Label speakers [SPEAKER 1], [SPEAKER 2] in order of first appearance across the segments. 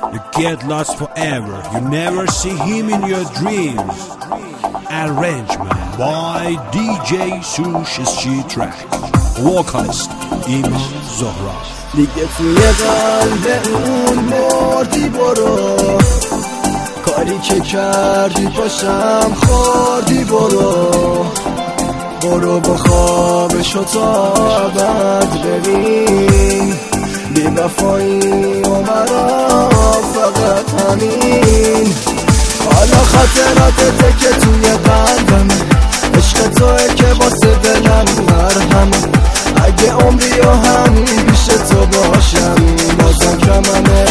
[SPEAKER 1] You get lost forever. You never see him in your dreams. Arrangement by DJ Sush Street Track. Vocalist ایمان زهرا.
[SPEAKER 2] دیگه توی قلب اون مردی، برو کاری که کردی پاشم خوردی، برو با خوابشو تا ابد ببین، بی وفایی و مرا فقط همین. حالا خاطراتته که توی قلبمه، عشق توه که واسه دلم مرهمه. اگه عمری و همین پیش تو باشم بازم کممه.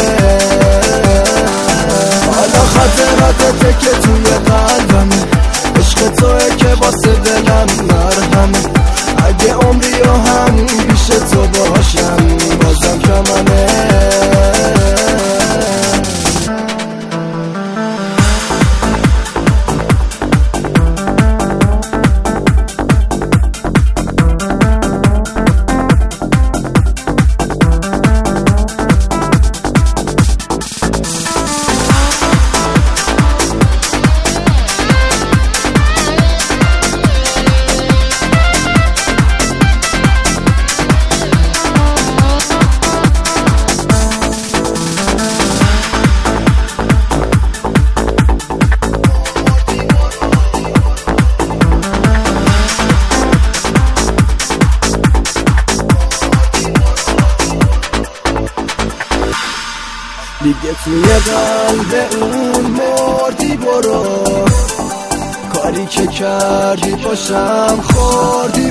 [SPEAKER 2] حالا خاطراتته که توی قلبمه، عشق توه که واسه دلم مرهمه. اگه عمری و همین پیش تو باشم بازم کممه. دیگه توی قلب اون مردی، برو کاری که کردی پاشم خوردی،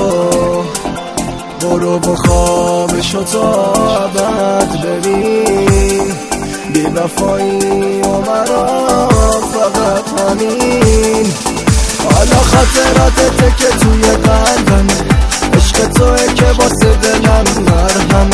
[SPEAKER 2] برو با خوابشو تا ابد ببین، بی وفایی و مرا فقط همین. حالا خاطراتته که توی قلبمه، عشق توه که واسه دلم مرهمه.